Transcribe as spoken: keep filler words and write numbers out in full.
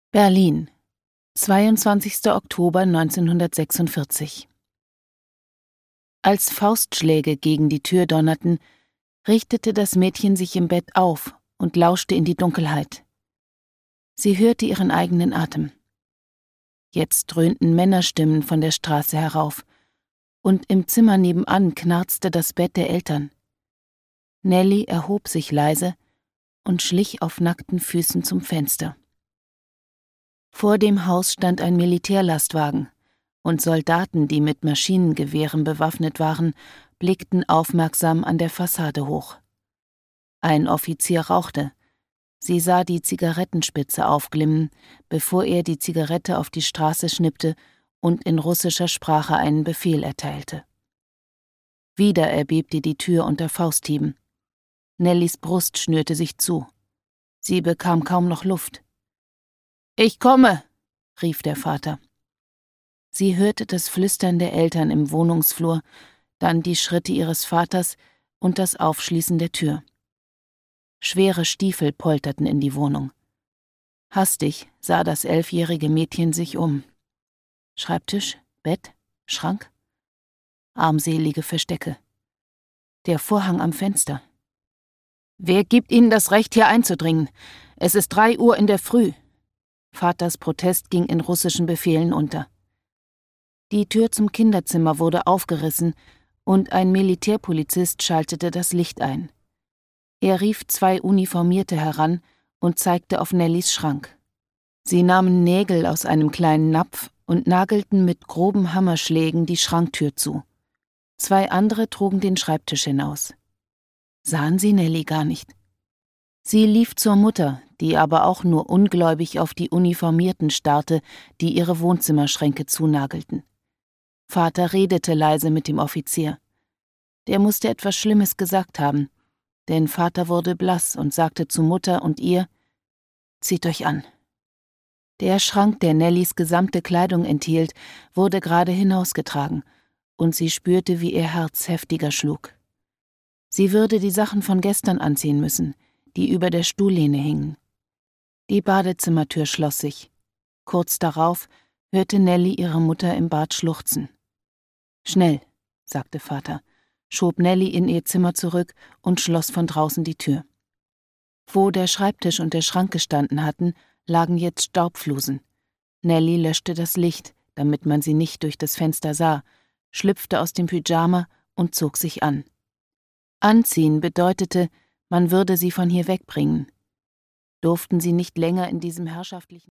Berlin, zweiundzwanzigster Oktober neunzehnhundertsechsundvierzig. Als Faustschläge gegen die Tür donnerten, richtete das Mädchen sich im Bett auf und lauschte in die Dunkelheit. Sie hörte ihren eigenen Atem. Jetzt dröhnten Männerstimmen von der Straße herauf, und im Zimmer nebenan knarzte das Bett der Eltern. Nelly erhob sich leise und schlich auf nackten Füßen zum Fenster. Vor dem Haus stand ein Militärlastwagen, und Soldaten, die mit Maschinengewehren bewaffnet waren, blickten aufmerksam an der Fassade hoch. Ein Offizier rauchte. Sie sah die Zigarettenspitze aufglimmen, bevor er die Zigarette auf die Straße schnippte und in russischer Sprache einen Befehl erteilte. Wieder erbebte die Tür unter Fausthieben. Nellys Brust schnürte sich zu. Sie bekam kaum noch Luft. »Ich komme«, rief der Vater. Sie hörte das Flüstern der Eltern im Wohnungsflur, dann die Schritte ihres Vaters und das Aufschließen der Tür. Schwere Stiefel polterten in die Wohnung. Hastig sah das elfjährige Mädchen sich um. Schreibtisch, Bett, Schrank, armselige Verstecke. Der Vorhang am Fenster. »Wer gibt Ihnen das Recht, hier einzudringen? Es ist drei Uhr in der Früh.« Vaters Protest ging in russischen Befehlen unter. Die Tür zum Kinderzimmer wurde aufgerissen und ein Militärpolizist schaltete das Licht ein. Er rief zwei Uniformierte heran und zeigte auf Nellys Schrank. Sie nahmen Nägel aus einem kleinen Napf und nagelten mit groben Hammerschlägen die Schranktür zu. Zwei andere trugen den Schreibtisch hinaus. Sahen sie Nelly gar nicht. Sie lief zur Mutter, die aber auch nur ungläubig auf die Uniformierten starrte, die ihre Wohnzimmerschränke zunagelten. Vater redete leise mit dem Offizier. Der musste etwas Schlimmes gesagt haben, denn Vater wurde blass und sagte zu Mutter und ihr: »Zieht euch an.« Der Schrank, der Nellys gesamte Kleidung enthielt, wurde gerade hinausgetragen, und sie spürte, wie ihr Herz heftiger schlug. Sie würde die Sachen von gestern anziehen müssen, die über der Stuhllehne hingen. Die Badezimmertür schloss sich. Kurz darauf hörte Nelly ihre Mutter im Bad schluchzen. »Schnell«, sagte Vater, schob Nelly in ihr Zimmer zurück und schloss von draußen die Tür. Wo der Schreibtisch und der Schrank gestanden hatten, lagen jetzt Staubflusen. Nelly löschte das Licht, damit man sie nicht durch das Fenster sah, schlüpfte aus dem Pyjama und zog sich an. Anziehen bedeutete, man würde sie von hier wegbringen. Durften sie nicht länger in diesem herrschaftlichen